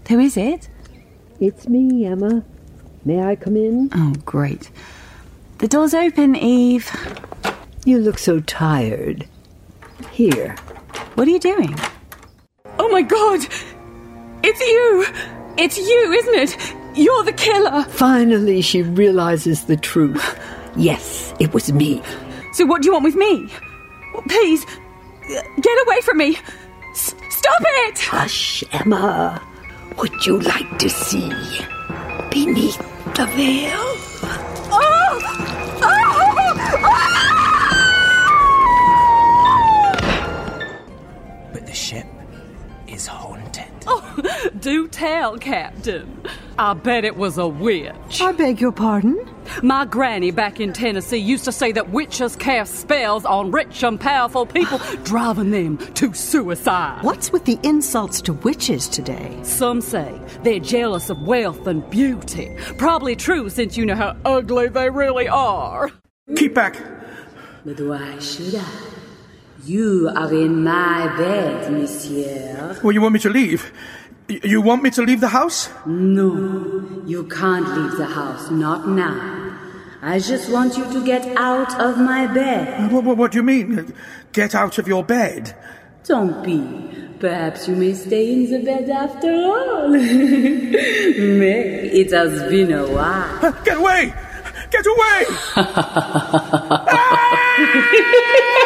Who is it? It's me, Emma. May I come in? Oh, great. The door's open, Eve. You look so tired. Here. What are you doing? Oh, my God! It's you! It's you, isn't it? You're the killer! Finally, she realizes the truth. Yes, it was me. So what do you want with me? Please, get away from me! Stop it! Hush, Emma. Would you like to see beneath the veil? Oh! But the ship is haunted. Oh, do tell, Captain. I bet it was a witch. I beg your pardon? My granny back in Tennessee used to say that witches cast spells on rich and powerful people, driving them to suicide. What's with the insults to witches today? Some say they're jealous of wealth and beauty. Probably true, since you know how ugly they really are. Keep back! But why should I? You are in my bed, monsieur. Well, you want me to leave? You want me to leave the house? No, you can't leave the house, not now. I just want you to get out of my bed. What do you mean? Get out of your bed? Don't be. Perhaps you may stay in the bed after all. May, it has been a while. Get away! Get away! Ah!